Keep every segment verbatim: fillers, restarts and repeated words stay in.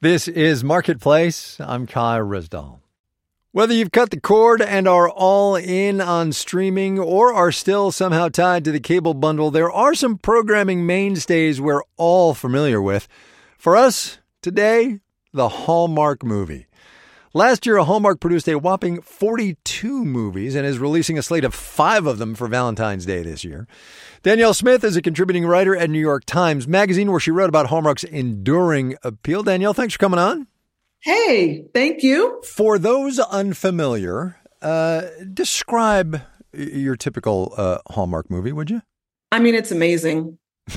This is Marketplace. I'm Kai Risdall. Whether you've cut the cord and are all in on streaming or are still somehow tied to the cable bundle, there are some programming mainstays we're all familiar with. For us, today, the Hallmark movie. Last year, Hallmark produced a whopping forty-two movies and is releasing a slate of five of them for Valentine's Day this year. Danielle Smith is a contributing writer at New York Times Magazine, where she wrote about Hallmark's enduring appeal. Danielle, thanks for coming on. Hey, thank you. For those unfamiliar, uh, describe your typical uh, Hallmark movie, would you? I mean, it's amazing.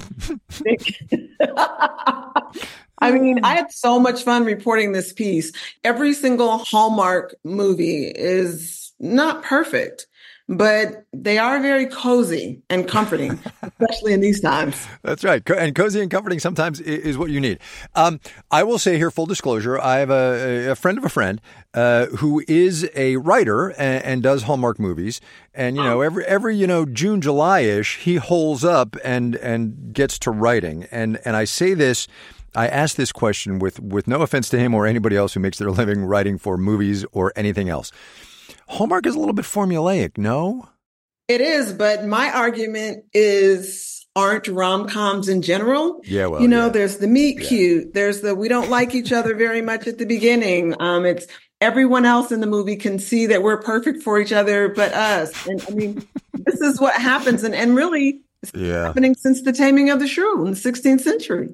I mean, I had so much fun reporting this piece. Every single Hallmark movie is not perfect, but they are very cozy and comforting, especially in these times. That's right. And cozy and comforting sometimes is what you need. Um, I will say here, full disclosure, I have a, a friend of a friend uh, who is a writer and, and does Hallmark movies. And, you know, every, every you know, June, July-ish, he holes up and, and gets to writing. And, and I say this, I ask this question with, with no offense to him or anybody else who makes their living writing for movies or anything else. Hallmark is a little bit formulaic, no? It is, but my argument is, aren't rom-coms in general? Yeah, well, you know, yeah. There's the meet yeah. cute. There's the we don't like each other very much at the beginning. Um, it's everyone else in the movie can see that we're perfect for each other, but us. And I mean, this is what happens, and and really, it's yeah. happening since the Taming of the Shrew in the sixteenth century.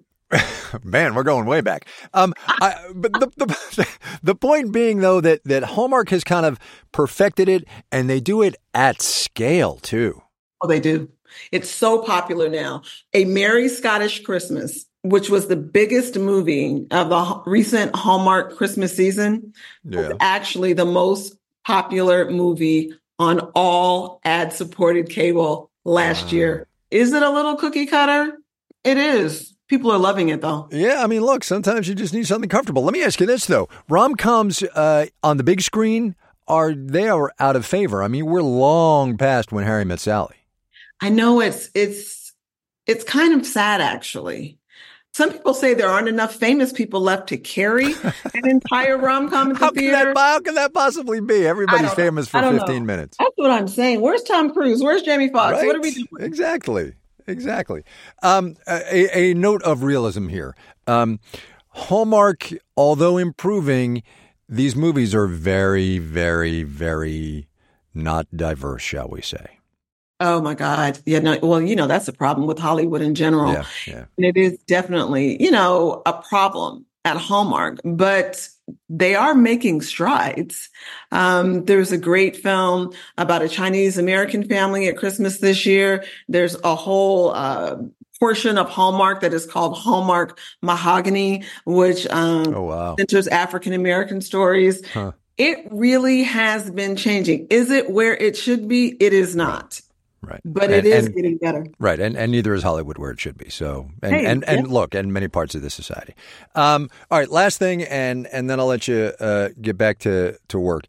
Man, we're going way back. Um, I, but the, the the point being, though, that, that Hallmark has kind of perfected it, and they do it at scale, too. Oh, they do. It's so popular now. A Merry Scottish Christmas, which was the biggest movie of the recent Hallmark Christmas season, yeah. was actually the most popular movie on all ad-supported cable last wow. year. Is it a little cookie cutter? It is. People are loving it, though. Yeah, I mean, look, sometimes you just need something comfortable. Let me ask you this, though. Rom-coms uh, on the big screen, are they are out of favor. I mean, we're long past When Harry Met Sally. I know it's it's it's kind of sad, actually. Some people say there aren't enough famous people left to carry an entire rom-com at the how theater. Can that, how can that possibly be? Everybody's famous for fifteen know. minutes. That's what I'm saying. Where's Tom Cruise? Where's Jamie Foxx? Right? What are we doing? Exactly. Exactly. Um, a, a note of realism here. Um, Hallmark, although improving, these movies are very, very, very not diverse, shall we say. Oh, my God. Yeah. No, well, you know, that's a problem with Hollywood in general. Yeah, yeah. And it is definitely, you know, a problem at Hallmark, but they are making strides. Um, there's a great film about a Chinese American family at Christmas this year. There's a whole uh, portion of Hallmark that is called Hallmark Mahogany, which um, oh, wow. centers African American stories. Huh. It really has been changing. Is it where it should be? It is not. Right. But and, it is and, getting better. Right. And and neither is Hollywood where it should be. So, and, hey, and, and yeah. look, and many parts of this society. Um, all right. Last thing, and, and then I'll let you uh, get back to, to work.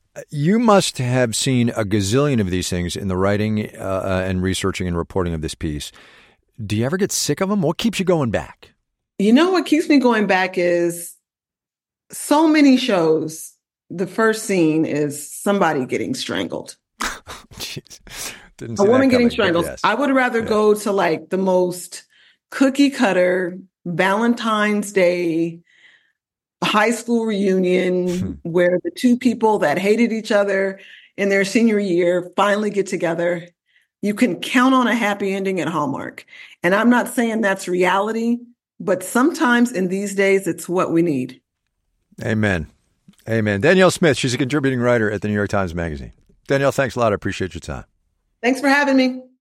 You must have seen a gazillion of these things in the writing uh, and researching and reporting of this piece. Do you ever get sick of them? What keeps you going back? You know, what keeps me going back is so many shows. The first scene is somebody getting strangled. Jeez. Didn't a woman coming, getting strangled. Yes. I would rather yeah. go to like the most cookie cutter Valentine's Day high school reunion where the two people that hated each other in their senior year finally get together. You can count on a happy ending at Hallmark. And I'm not saying that's reality, but sometimes in these days, it's what we need. Amen. Amen. Danielle Smith, she's a contributing writer at the New York Times Magazine. Danielle, thanks a lot. I appreciate your time. Thanks for having me.